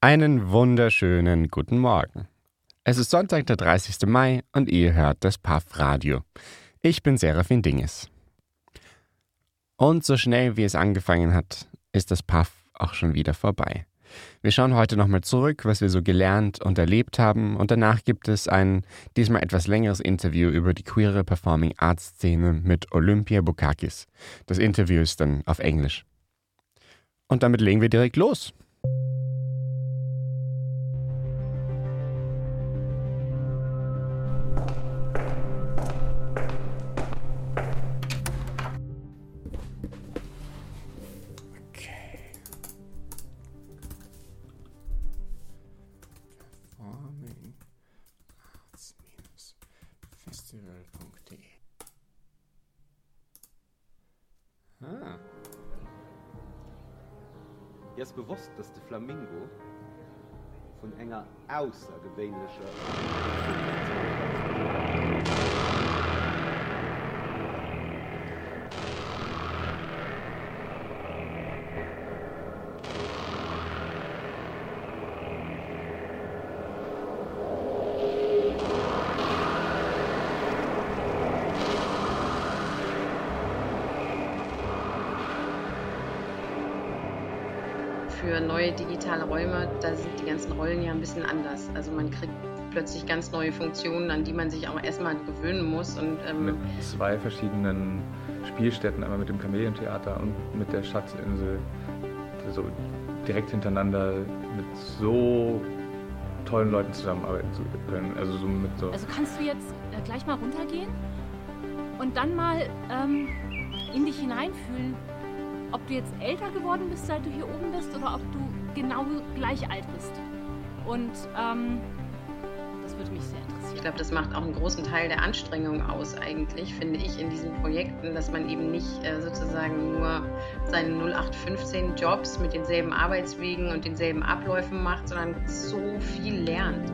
Einen wunderschönen guten Morgen. Es ist Sonntag, der 30. Mai und ihr hört das PAF Radio. Ich bin Serafin Dinges. Und so schnell wie es angefangen hat, ist das PAF auch schon wieder vorbei. Wir schauen heute nochmal zurück, was wir so gelernt und erlebt haben, und danach gibt es ein diesmal etwas längeres Interview über die queere Performing Arts Szene mit Olympia Bukakis. Das Interview ist dann auf Englisch. Und damit legen wir direkt los. Festival.de. Dir ist bewusst, dass der Flamingo von einer außergewöhnlichen Für neue digitale Räume, da sind die ganzen Rollen ja ein bisschen anders. Also man kriegt plötzlich ganz neue Funktionen, an die man sich auch erstmal gewöhnen muss. Und, mit zwei verschiedenen Spielstätten, einmal mit dem Kamelientheater und mit der Schatzinsel, so direkt hintereinander mit so tollen Leuten zusammenarbeiten zu können. Also kannst du jetzt gleich mal runtergehen und dann mal in dich hineinfühlen, ob du jetzt älter geworden bist, seit du hier oben bist, oder ob du genau gleich alt bist. Und das würde mich sehr interessieren. Ich glaube, das macht auch einen großen Teil der Anstrengung aus eigentlich, finde ich, in diesen Projekten, dass man eben nicht sozusagen nur seine 0815 Jobs mit denselben Arbeitswegen und denselben Abläufen macht, sondern so viel lernt.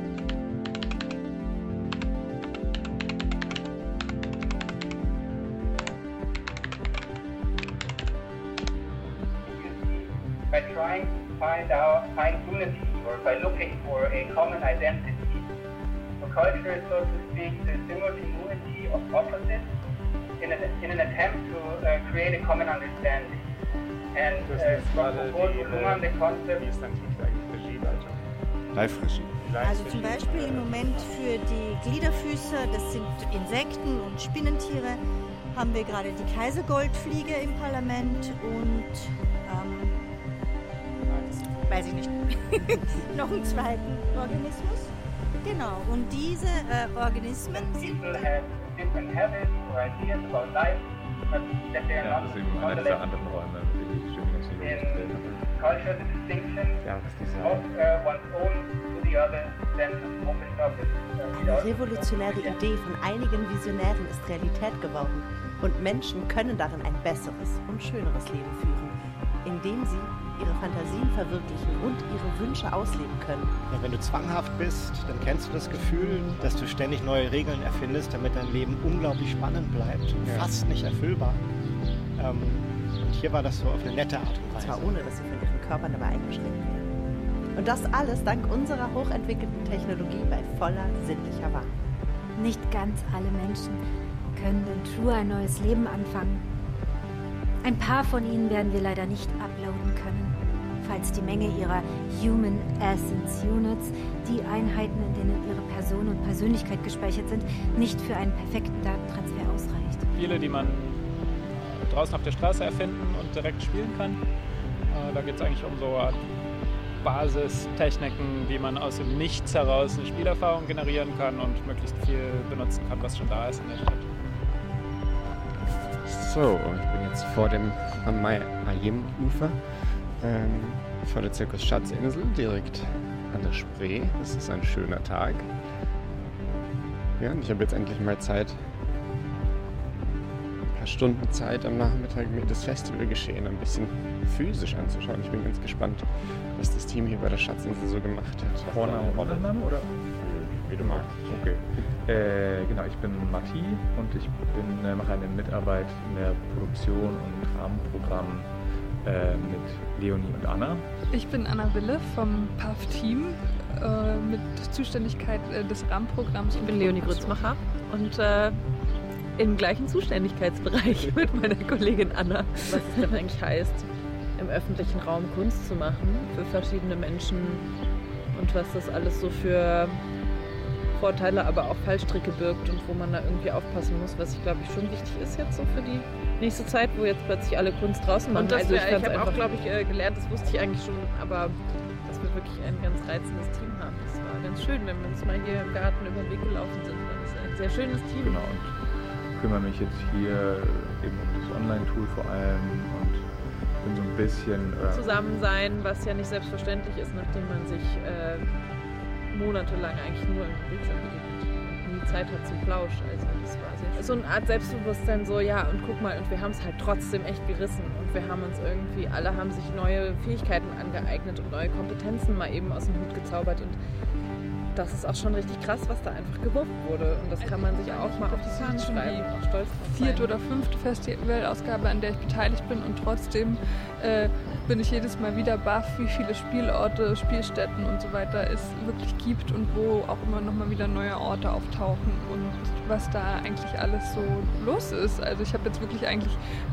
By trying to find unity, or by looking for a common identity. So culture is, so to speak, the simultaneity of opposites in an attempt to create a common understanding. And from the concept... Live-Regie. Also zum Beispiel im Moment für die Gliederfüßer, das sind Insekten und Spinnentiere, haben wir gerade die Kaisergoldfliege im Parlament und weiß ich nicht, noch einen zweiten Organismus. Genau, und diese Organismen sind... Ja, das ist eben einer dieser anderen Räume, die ich schön ganz erzählt habe. Eine revolutionäre Idee von einigen Visionären ist Realität geworden und Menschen können darin ein besseres und schöneres Leben führen, indem sie ihre Fantasien verwirklichen und ihre Wünsche ausleben können. Ja, wenn du zwanghaft bist, dann kennst du das Gefühl, dass du ständig neue Regeln erfindest, damit dein Leben unglaublich spannend bleibt, fast nicht erfüllbar. Und hier war das so auf eine nette Art und Weise. Zwar ohne, dass sie von ihren Körpern dabei eingeschränkt werden. Und das alles dank unserer hochentwickelten Technologie bei voller sinnlicher Wahrheit. Nicht ganz alle Menschen können in True ein neues Leben anfangen. Ein paar von ihnen werden wir leider nicht uploaden können, falls die Menge ihrer Human Essence Units, die Einheiten, in denen ihre Person und Persönlichkeit gespeichert sind, nicht für einen perfekten Datentransfer ausreicht. Spiele, die man draußen auf der Straße erfinden und direkt spielen kann. Da geht es eigentlich um so Basistechniken, wie man aus dem Nichts heraus eine Spielerfahrung generieren kann und möglichst viel benutzen kann, was schon da ist in der Stadt. So, ich bin jetzt vor dem Ayim-Ufer, vor der Zirkus Schatzinsel, direkt an der Spree. Das ist ein schöner Tag. Ja, und ich habe jetzt endlich mal Zeit, ein paar Stunden Zeit am Nachmittag, mir das Festivalgeschehen ein bisschen physisch anzuschauen. Ich bin ganz gespannt, was das Team hier bei der Schatzinsel so gemacht hat. Vorname und Nachname, oder? Wie du magst. Okay. Genau, ich bin Matti und ich mache eine Mitarbeit in der Produktion und Rahmenprogramm mit Leonie und Anna. Ich bin Anna Wille vom PAF-Team mit Zuständigkeit des RAM-Programms. Ich bin Leonie Grützmacher und im gleichen Zuständigkeitsbereich mit meiner Kollegin Anna. Was es denn eigentlich heißt, im öffentlichen Raum Kunst zu machen für verschiedene Menschen und was das alles so für Vorteile, aber auch Fallstricke birgt und wo man da irgendwie aufpassen muss, was ich glaube ich schon wichtig ist jetzt so für die nächste Zeit, wo jetzt plötzlich alle Kunst draußen machen. Und ich habe auch, glaube ich, gelernt, das wusste ich eigentlich schon, aber dass wir wirklich ein ganz reizendes Team haben. Das war ganz schön, wenn wir uns mal hier im Garten über den Weg gelaufen sind. Das ist ein sehr schönes Team. Genau, und kümmere mich jetzt hier eben um das Online-Tool vor allem und bin so ein bisschen... Zusammen sein, was ja nicht selbstverständlich ist, nachdem man sich monatelang eigentlich nur im Bildschirm begegnet und nie Zeit hat zum Plausch. Also das war sehr schön. So eine Art Selbstbewusstsein, so ja und guck mal, und wir haben es halt trotzdem echt gerissen und wir haben uns irgendwie, alle haben sich neue Fähigkeiten angeeignet und neue Kompetenzen mal eben aus dem Hut gezaubert und das ist auch schon richtig krass, was da einfach gewuppt wurde und das kann man sich auch mal auf die Fahnen schreiben, auch stolz drauf sein. 4. oder 5. Festivalausgabe, an der ich beteiligt bin und trotzdem bin ich jedes Mal wieder baff, wie viele Spielorte, Spielstätten und so weiter es wirklich gibt und wo auch immer noch mal wieder neue Orte auftauchen und was da eigentlich alles so los ist. Also ich habe jetzt wirklich eigentlich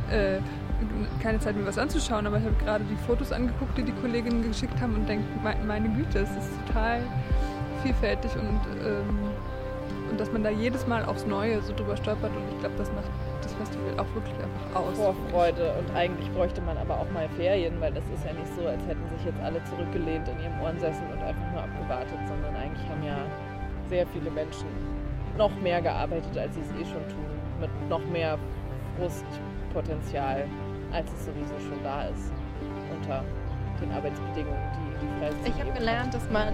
keine Zeit, mir was anzuschauen, aber ich habe gerade die Fotos angeguckt, die die Kolleginnen geschickt haben und denke, meine Güte, es ist total vielfältig und dass man da jedes Mal aufs Neue so drüber stolpert und ich glaube, das macht das Festival auch wirklich einfach aus. Vorfreude und eigentlich bräuchte man aber auch mal Ferien, weil das ist ja nicht so, als hätten sich jetzt alle zurückgelehnt in ihrem Ohrensessel und einfach nur abgewartet, sondern eigentlich haben ja sehr viele Menschen noch mehr gearbeitet, als sie es schon tun, mit noch mehr Frustpotenzial, als es sowieso schon da ist, unter den Arbeitsbedingungen, die Freizeit. Ich habe gelernt, dass man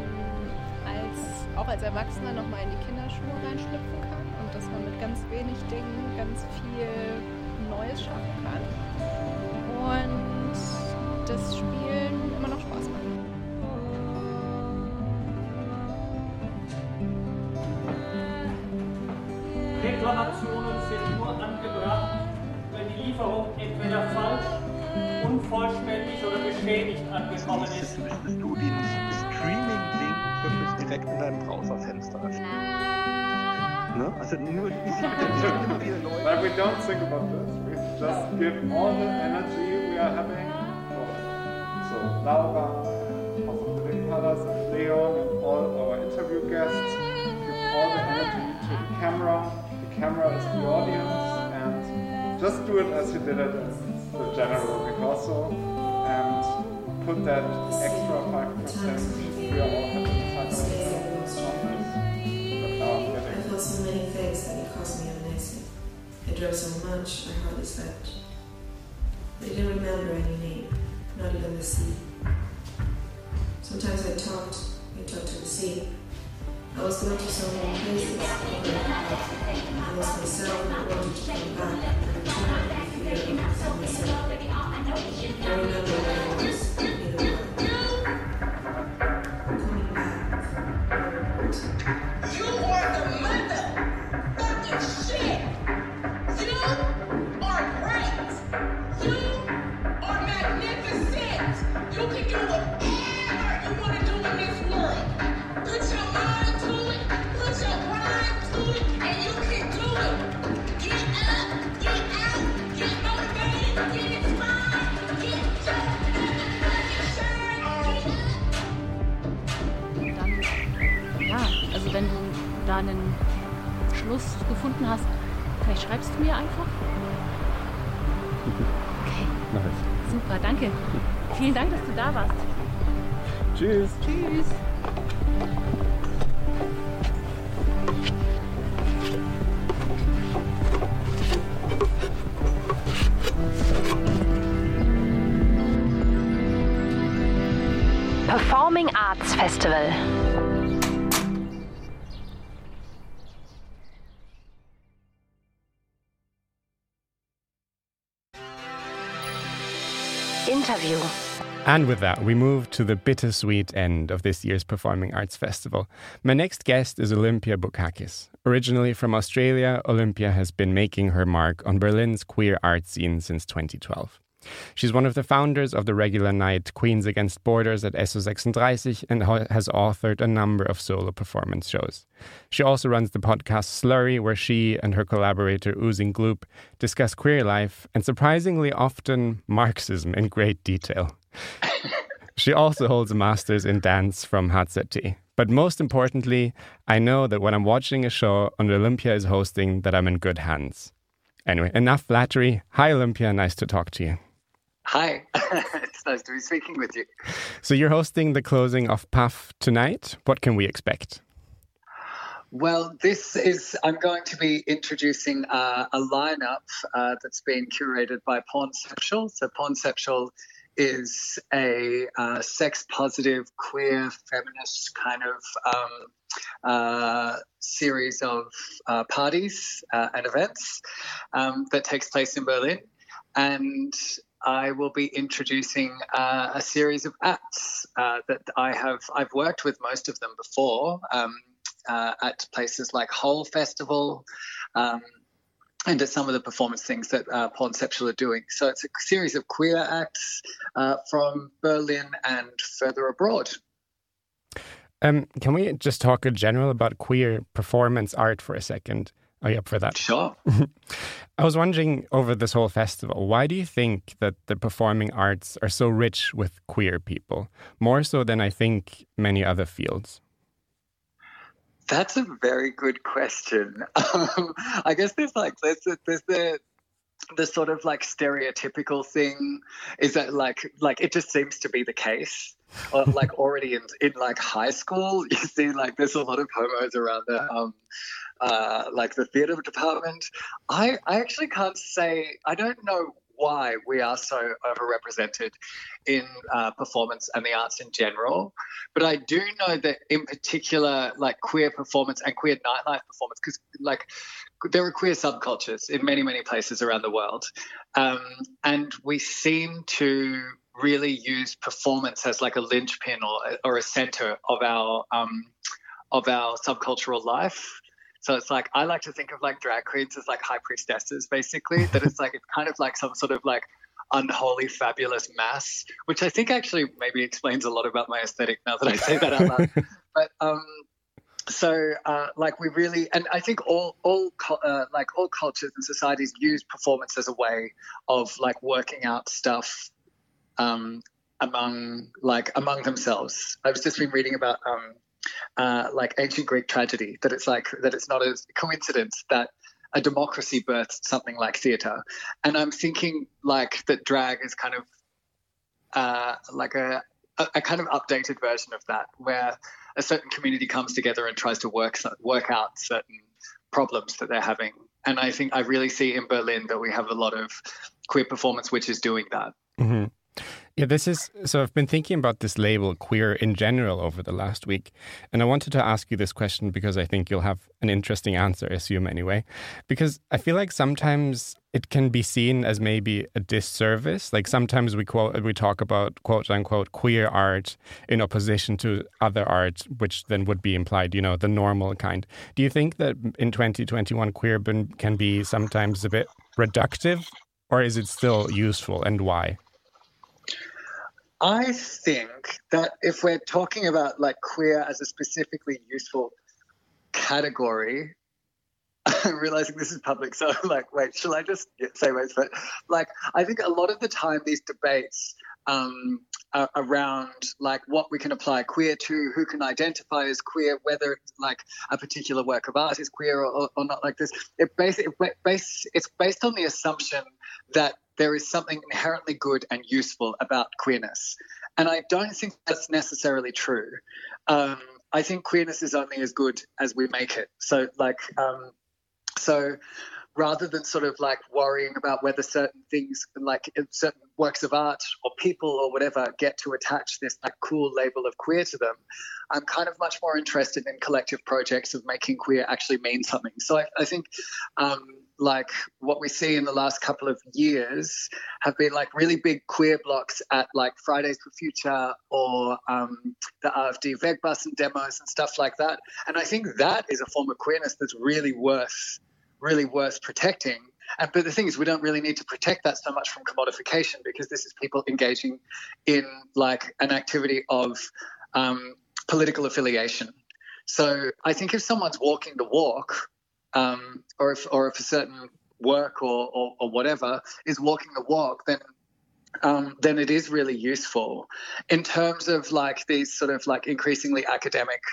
auch als Erwachsener noch mal in die Kinderschuhe reinschlüpfen kann und dass man mit ganz wenig Dingen ganz viel Neues schaffen kann und das Spielen immer noch Spaß macht. Reklamationen sind nur angebracht, wenn die Lieferung entweder falsch, unvollständig oder beschädigt angekommen ist. Müsstest du den Streaming-Link wirklich direkt in deinem Browserfenster öffnen. Ne? Also nur immer wieder neu. But we don't think about this. We just give all the energy we are having. So Laura, also Living Colors, and Leon, and all our interview guests give all the energy to the camera. The camera is the audience, and just do it as you did it as the General Picasso, and put that extra 5% we are all having. I felt so many things that it caused me amnesia. I drove so much, I hardly slept. I didn't remember any name, not even the sea. Sometimes I talked to the sea. I was going to so many places. I lost myself and I wanted to come back and return with fear of myself. I remember where I was, in the world. Coming back. You are the motherfucking shit! You are great! You are magnificent! You can do whatever you want to do in this world. Put your mind to it, put your grind to it, and you can do it. Get up, get out, get motivated, get inspired, get your motherfucking shine. Ja, also wenn du da einen Schluss gefunden hast, vielleicht schreibst du mir einfach. Okay. Mach ich. Super, danke. Vielen Dank, dass du da warst. Tschüss. Tschüss. Performing Arts Festival. Interview. And with that, we move to the bittersweet end of this year's Performing Arts Festival. My next guest is Olympia Bukakis. Originally from Australia, Olympia has been making her mark on Berlin's queer art scene since 2012. She's one of the founders of the regular night Queens Against Borders at SO36 and has authored a number of solo performance shows. She also runs the podcast Slurry, where she and her collaborator Oozing Gloop discuss queer life and surprisingly often Marxism in great detail. She also holds a master's in dance from HZT. But most importantly, I know that when I'm watching a show and Olympia is hosting, that I'm in good hands. Anyway, enough flattery. Hi, Olympia. Nice to talk to you. Hi, it's nice to be speaking with you. So you're hosting the closing of PAF tonight. What can we expect? Well, I'm going to be introducing a lineup that's been curated by Pornceptual. So Pornceptual is a sex-positive, queer, feminist kind of series of parties and events that takes place in Berlin. And I will be introducing a series of acts that I've worked with most of them before at places like Whole Festival and at some of the performance things that Pornceptual are doing. So it's a series of queer acts from Berlin and further abroad. Can we just talk in general about queer performance art for a second? Are you up for that? Sure. I was wondering over this whole festival, why do you think that the performing arts are so rich with queer people, more so than I think many other fields? That's a very good question. I guess there's the sort of like stereotypical thing is that like it just seems to be the case. Or like already in like high school, you see like there's a lot of homos around the like the theatre department. I actually can't say, I don't know why we are so overrepresented in performance and the arts in general, but I do know that in particular like queer performance and queer nightlife performance, because like there are queer subcultures in many, many places around the world, and we seem to really use performance as like a linchpin or a center of our subcultural life. So it's like, I like to think of like drag queens as like high priestesses, basically, that it's like, it's kind of like some sort of like unholy, fabulous mass, which I think actually maybe explains a lot about my aesthetic now that I say that out loud. But like we really, and I think all cultures and societies use performance as a way of like working out stuff among themselves. I've just been reading about like ancient Greek tragedy, that it's not a coincidence that a democracy birthed something like theatre. And I'm thinking like that drag is kind of like a kind of updated version of that, where a certain community comes together and tries to work out certain problems that they're having. And I think I really see in Berlin that we have a lot of queer performance which is doing that. Mm-hmm. Yeah, so I've been thinking about this label queer in general over the last week. And I wanted to ask you this question because I think you'll have an interesting answer, I assume anyway. Because I feel like sometimes it can be seen as maybe a disservice. Like sometimes we talk about quote unquote queer art in opposition to other art, which then would be implied, the normal kind. Do you think that in 2021 queer can be sometimes a bit reductive, or is it still useful, and why? I think that if we're talking about like queer as a specifically useful category, I'm realizing this is public, so I'm like, wait, shall I just say words? But like, I think a lot of the time these debates around like what we can apply queer to, who can identify as queer, whether like a particular work of art is queer or not, like this, it's based on the assumption that there is something inherently good and useful about queerness. And I don't think that's necessarily true. I think queerness is only as good as we make it. So like, so rather than sort of like worrying about whether certain things, like certain works of art or people or whatever, get to attach this like cool label of queer to them, I'm kind of much more interested in collective projects of making queer actually mean something. So I think like what we see in the last couple of years have been like really big queer blocks at like Fridays for Future or the AfD Wegbussen demos and stuff like that. And I think that is a form of queerness that's really worth protecting. but the thing is, we don't really need to protect that so much from commodification, because this is people engaging in like an activity of political affiliation. So I think if someone's walking the walk, or if a certain work or whatever is walking the walk, then it is really useful. In terms of like these sort of like increasingly academic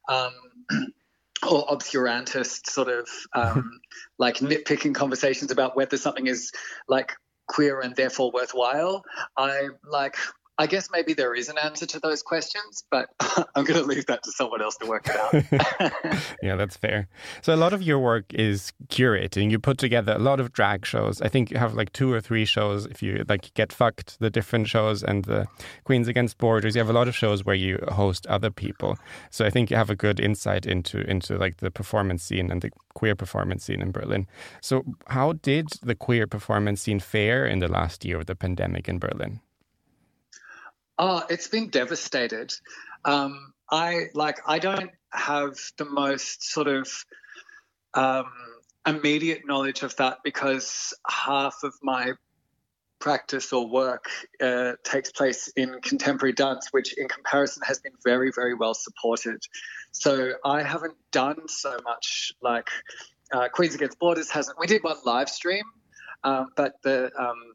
or obscurantist sort of like nitpicking conversations about whether something is like queer and therefore worthwhile, I guess maybe there is an answer to those questions, but I'm going to leave that to someone else to work it out. Yeah, that's fair. So a lot of your work is curating. You put together a lot of drag shows. I think you have like 2 or 3 shows. If you like Get Fucked, the different shows, and the Queens Against Borders, you have a lot of shows where you host other people. So I think you have a good insight into like the performance scene and the queer performance scene in Berlin. So how did the queer performance scene fare in the last year of the pandemic in Berlin? Oh, it's been devastated. I don't have the most sort of immediate knowledge of that, because half of my practice or work takes place in contemporary dance, which in comparison has been very, very well supported. So I haven't done so much like Queens Against Borders hasn't. We did one live stream, but the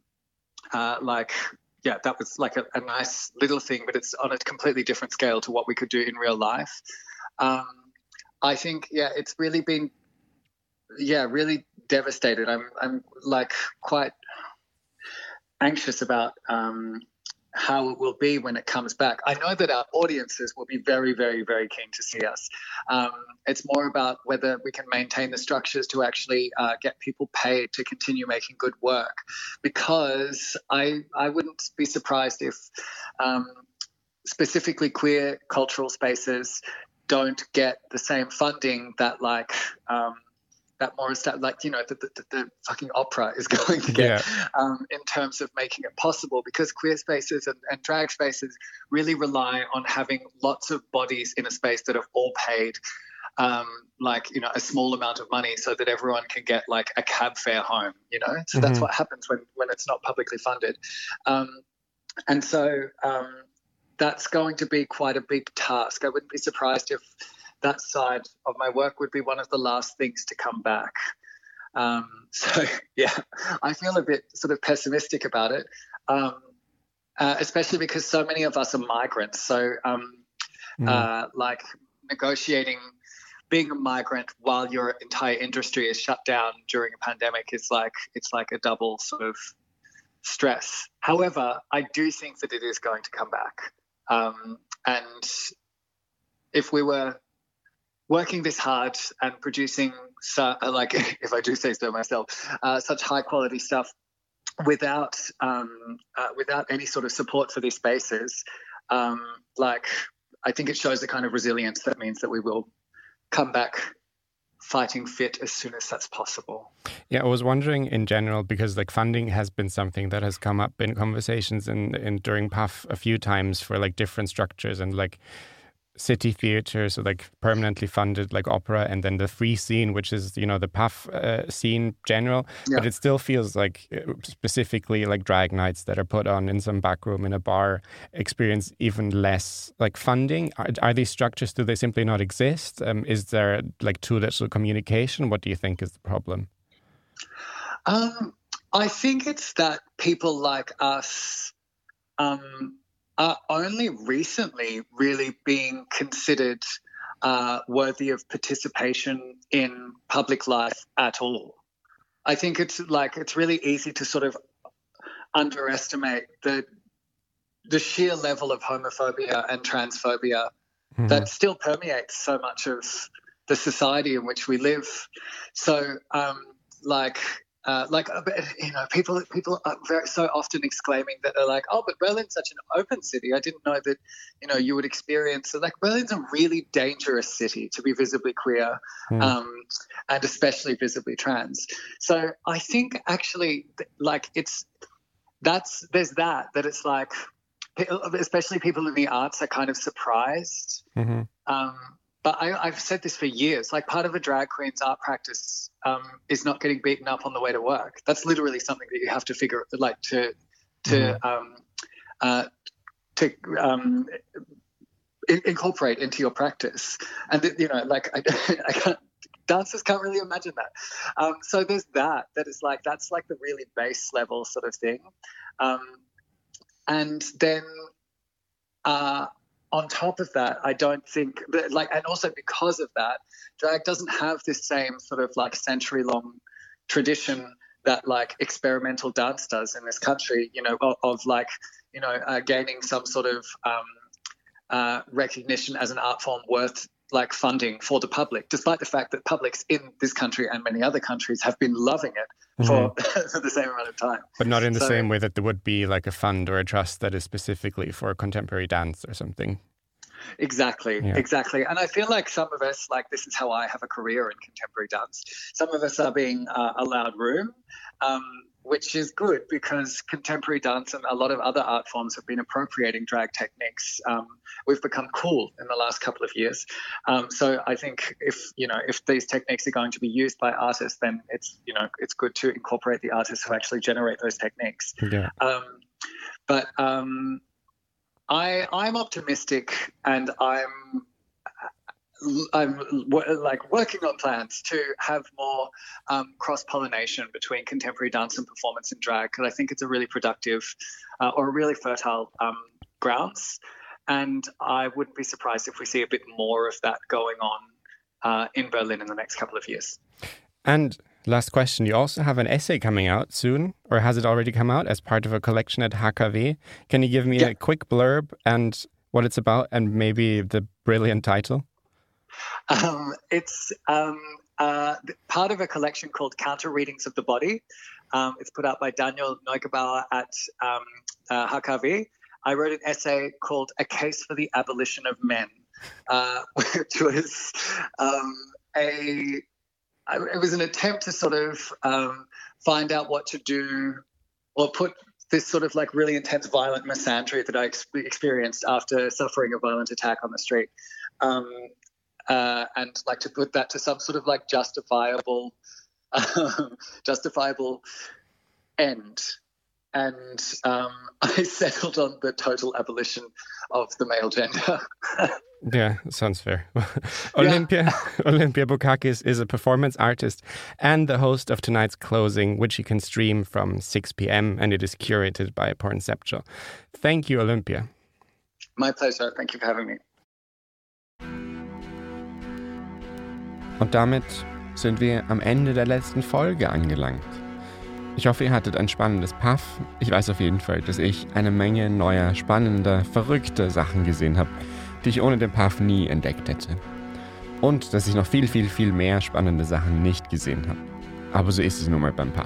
yeah, that was like a nice little thing, but it's on a completely different scale to what we could do in real life. I think, it's really been, really devastated. I'm like quite anxious about how it will be when it comes back. I know that our audiences will be very, very, very keen to see us. It's more about whether we can maintain the structures to actually get people paid to continue making good work, because I wouldn't be surprised if specifically queer cultural spaces don't get the same funding that like that more like, you know, the fucking opera is going to get in terms of making it possible, because queer spaces and drag spaces really rely on having lots of bodies in a space that are all paid like, you know, a small amount of money so that everyone can get like a cab fare home, you know. So that's what happens when it's not publicly funded. And so that's going to be quite a big task. I wouldn't be surprised if that side of my work would be one of the last things to come back. So, I feel a bit sort of pessimistic about it, especially because so many of us are migrants. So, like negotiating being a migrant while your entire industry is shut down during a pandemic is like, it's like a double sort of stress. However, I do think that it is going to come back. And if we were working this hard and producing, like, if I do say so myself, such high quality stuff without any sort of support for these spaces, like, I think it shows the kind of resilience that means that we will come back fighting fit as soon as that's possible. Yeah, I was wondering in general, because like funding has been something that has come up in conversations in during PAF a few times for like different structures and like city theaters, so like permanently funded like opera, and then the free scene, which is, you know, the PAF scene general, but it still feels like specifically like drag nights that are put on in some back room in a bar experience even less like funding. Are these structures, do they simply not exist? Is there like too little communication? What do you think is the problem? I think it's that people like us are only recently really being considered worthy of participation in public life at all. I think it's really easy to sort of underestimate the sheer level of homophobia and transphobia that still permeates so much of the society in which we live. So, you know, people are so often exclaiming that they're like, oh, but Berlin's such an open city. I didn't know that, you know, you would experience. So like, Berlin's a really dangerous city to be visibly queer, and especially visibly trans. So I think actually, like, it's like, especially people in the arts are kind of surprised But I've said this for years. Like, part of a drag queen's art practice is not getting beaten up on the way to work. That's literally something that you have to figure, like, to incorporate into your practice. And you know, like, I can't. Dancers can't really imagine that. So there's that is like, that's like the really base level sort of thing. And then on top of that, I don't think that, like, and also because of that, drag doesn't have this same sort of like century-long tradition that like experimental dance does in this country, you know, of like, you know, gaining some sort of recognition as an art form worth like funding for the public, despite the fact that publics in this country and many other countries have been loving it for the same amount of time. But not in the same way that there would be like a fund or a trust that is specifically for contemporary dance or something. Exactly. And I feel like some of us, like, this is how I have a career in contemporary dance. Some of us are being allowed room, which is good, because contemporary dance and a lot of other art forms have been appropriating drag techniques. We've become cool in the last couple of years. So I think if these techniques are going to be used by artists, then it's good to incorporate the artists who actually generate those techniques. Yeah. But I'm optimistic, and I'm like working on plans to have more cross-pollination between contemporary dance and performance in drag, because I think it's a really productive or a really fertile grounds, and I wouldn't be surprised if we see a bit more of that going on in Berlin in the next couple of years. And last question, you also have an essay coming out soon, or has it already come out as part of a collection at HKW? Can you give me a quick blurb and what it's about, and maybe the brilliant title? It's part of a collection called Counter Readings of the Body. It's put out by Daniel Neugebauer at HKW. I wrote an essay called A Case for the Abolition of Men, which was it was an attempt to sort of find out what to do, or put this sort of like really intense violent misandry that I experienced after suffering a violent attack on the street. And like to put that to some sort of like justifiable end. And I settled on the total abolition of the male gender. Yeah, sounds fair. Olympia Boukakis is a performance artist and the host of tonight's closing, which you can stream from 6 p.m. and it is curated by Pornceptual. Thank you, Olympia. My pleasure. Thank you for having me. Und damit sind wir am Ende der letzten Folge angelangt. Ich hoffe, ihr hattet ein spannendes Puff. Ich weiß auf jeden Fall, dass ich eine Menge neuer, spannender, verrückter Sachen gesehen habe, die ich ohne den Puff nie entdeckt hätte. Und dass ich noch viel, viel, viel mehr spannende Sachen nicht gesehen habe. Aber so ist es nun mal beim Puff.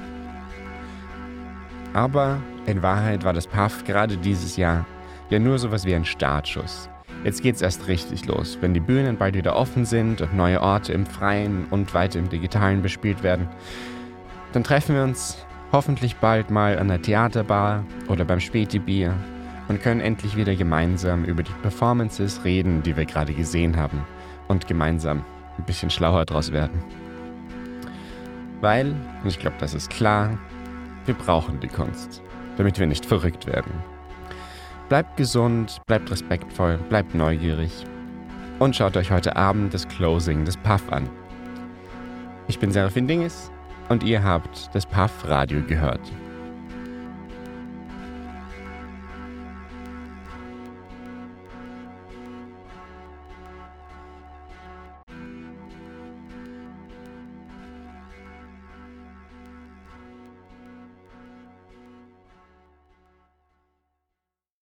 Aber in Wahrheit war das Puff gerade dieses Jahr ja nur sowas wie ein Startschuss. Jetzt geht's erst richtig los, wenn die Bühnen bald wieder offen sind und neue Orte im Freien und weiter im Digitalen bespielt werden. Dann treffen wir uns hoffentlich bald mal an der Theaterbar oder beim Späti-Bier und können endlich wieder gemeinsam über die Performances reden, die wir gerade gesehen haben, und gemeinsam ein bisschen schlauer draus werden. Weil, und ich glaube, das ist klar, wir brauchen die Kunst, damit wir nicht verrückt werden. Bleibt gesund, bleibt respektvoll, bleibt neugierig und schaut euch heute Abend das Closing des Puff an. Ich bin Serafin Dinges und ihr habt das Puff Radio gehört.